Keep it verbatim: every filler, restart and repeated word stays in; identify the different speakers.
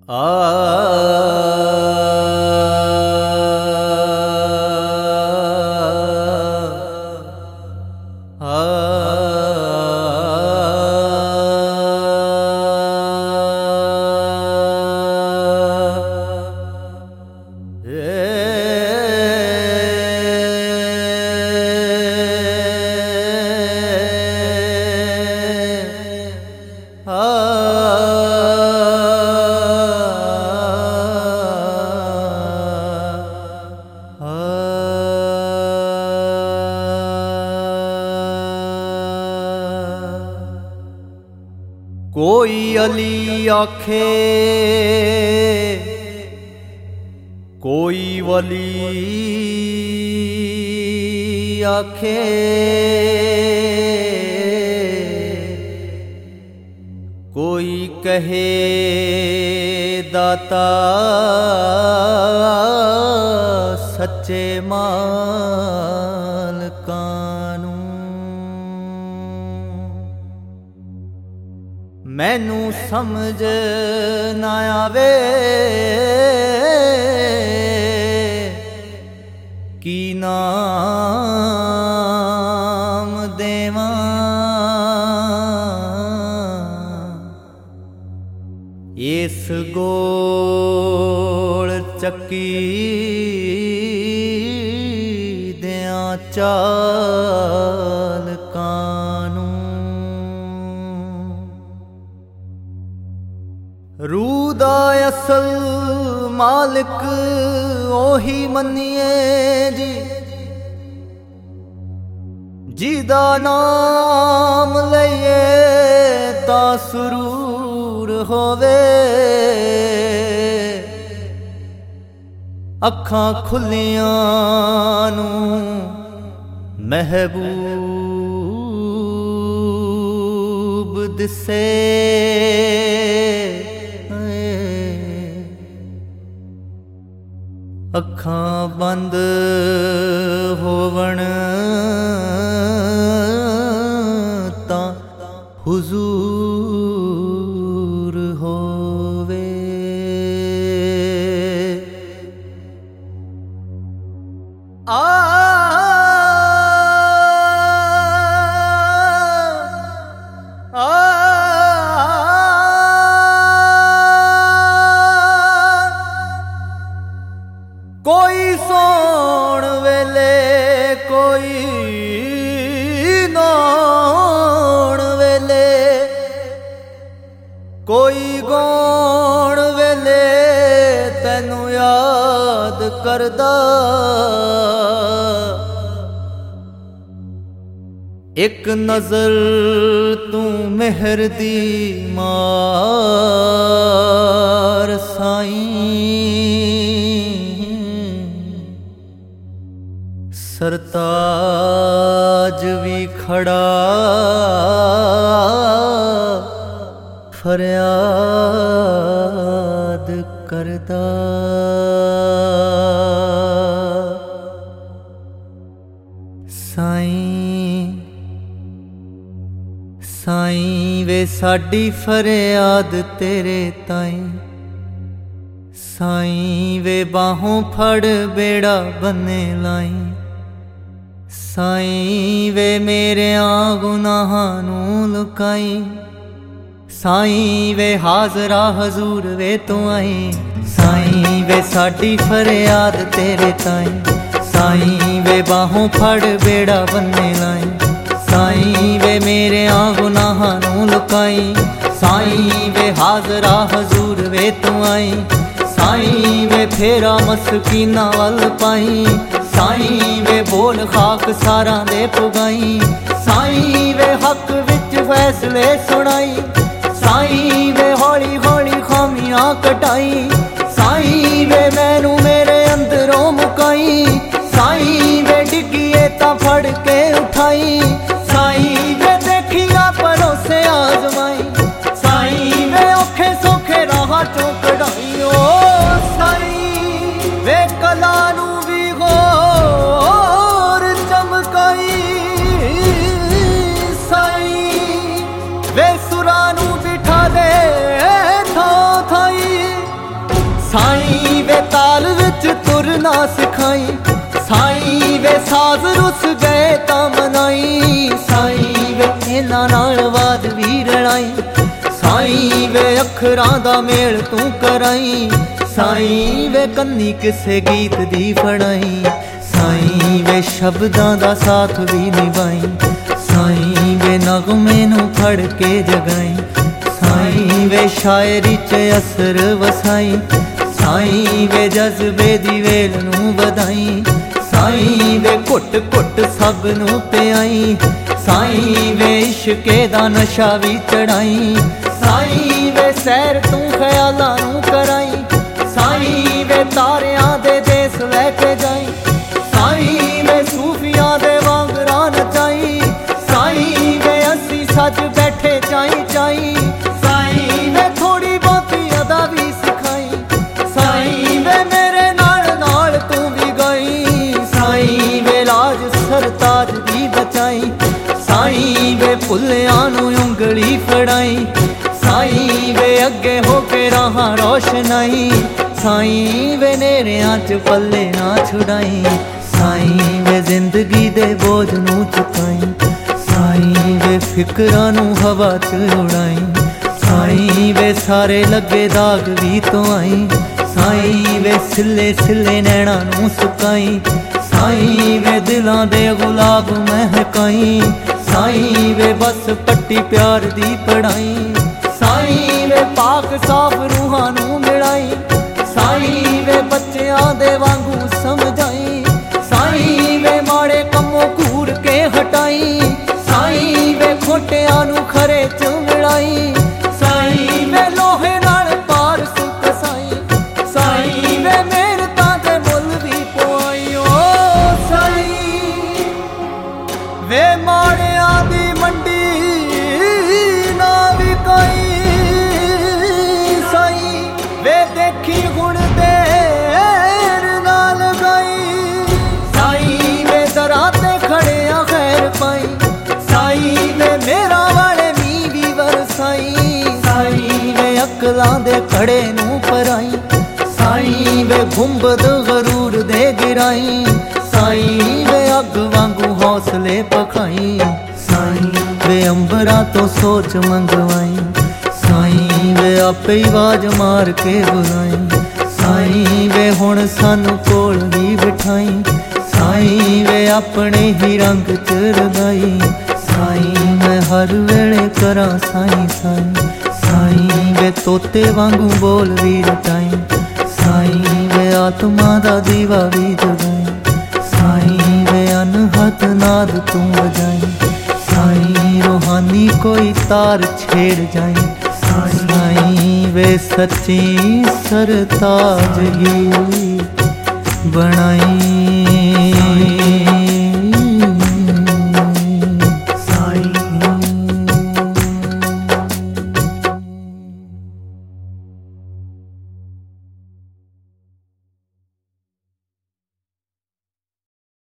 Speaker 1: कोई अली आखे कोई वली आखे, कोई कहे दाता सच्चे मालकानू। मैनू समझ ना आवे की नाम देवां, इस गोल चक्की दियां चालकानू। रूह दा असल मालिक ओही मन्निए जी, जिदा नाम लइए तां सुरूर होवे। अखां खुलियां नू महबूब दिसे, अखां बंद होवण तां हुजूर होवे। आ कोई सोण वेले कोई नौण वेले, कोई गौण वेले तैनू याद करदा। एक नजर तू मेहर दी मार साईं, सरताज भी खड़ा फरियाद करदा। साईं साईं वे साडी फरियाद तेरे ताईं, साईं वे बाहों फड़ बेड़ा बन्ने लाई। साईं वे मेरे गुनाहां नू लुकाई, साईं वे हाजरा हजूर वे तू आई। साईं वे साडी फरियाद तेरे ताईं, साईं वे बाहों फड़ बेड़ा बन्ने लाई। साईं वे मेरे गुनाहां नू लुकाई, साईं वे हाजरा हजूर वे तू आई। साईं वे फेरा मस्कीना वल पाई, साईं वे बोल खाक सारा दे पुगाई। साईं वे हक विच फैसले सुनाई, साईं वे हौली हौली खामियां कटाई। साईं वे मैनू मेरे अंदरों मुकाई, साईं वे डिगिए तां फड़ के उठाई। साईं वे देखिया परोसे आजमाई, साईं वे औखे सौखे राह चों कढ़ाई। ओ साईं वे कला नू भी गोर चमकाई, साईं वे सुरां नू बिठा दे थां थाई। विच तुरना सिखाई। साईं वे साज रुस गए तां मनाई, साईं वे इन्हां नाल वाद वी रड़ाई। साईं वे अखरां दा मेल तू कराई, साईं वे कन्नी किसे गीत दी फड़ाई। साईं वे शब्दां दा साथ भी निभाई, साईं वे नगमे नू फड़ के जगाई। साईं वे शायरी च असर वसाई, साईं वे जज्बे दी वेल नू वधाई। साईं वे घुट घुट सब नू पियाई, साईं वे इश्के दा नशा भी चढ़ाई। साईं वे सैर तू ख्यालां नू कराई, साईं वे तारियां दे देस लैके जाई। साईं वे सूफियां दे वांगरा नचाई, साईं वे असी सज बैठे चाई चाई। साईं वे थोड़ी बहुती अदा भी सिखाई, साईं वे मेरे नाल नाल तू भी गई। साईं वे लाज सरताज दी बचाई, साईं वे भुल्लियां नू उंगली फड़ाई। साईं वे अगे होके राहां रोशनाई, साईं वे नेरियां च पल्ले ना छुड़ाई। साईं वे जिंदगी दे बोझ नू चुकाई, साईं वे फिकरां नू हवा च उड़ाई। साईं वे सारे लगे दाग भी तो आई, साईं वे सिले सिले नैना नू सुकाई। साईं वे दिलां दे गुलाब महकाई, साईं वे बस पट्टी प्यार दी पढ़ाई। साईं वे पाक साफ रूहां नू मिलाई, साईं वे बच्चियां दे वांगू समझाई। साईं वे माड़े कम्मों घूर के हटाई, साईं वे खोटियां नू खरे च मिलाई। साईं वे लोहे नाल पार सुख साई, साईं वे मेहनतां दे मुल भी पवाई। ओ साईं वे माड़ियां दी मंडी ना विकाई, साईं वे देखी हुण देर ना लगाई। साईं वे दरां ते खड़िया खैर पाई, साईं वे मेरा वाले मी भी वरसाई। साईं वे अकलां दे खड़े नू पराई, साईं वे गुंबद गरूर दे गिराई। साईं वे अग वांगू हौसले पखाई, साईं वे अंबरां तो सोच मंगवाई। साईं वे आपे ही आवाज मार के बुलाई, साईं वे हुण सानू कोल भी बिठाई। साईं वे अपने ही रंग च रंगाई, साईं मैं हर वेले करा साईं साईं। साईं वे तोते वांगू बोल भी रटाई, साईं वे आत्मा दा दीवा भी जगाई। साईं वे अनहद नाद तू बजाई, साईं रूहानी कोई तार छेड़ जाई। साईं वे सच्ची सरताजगी बनाई।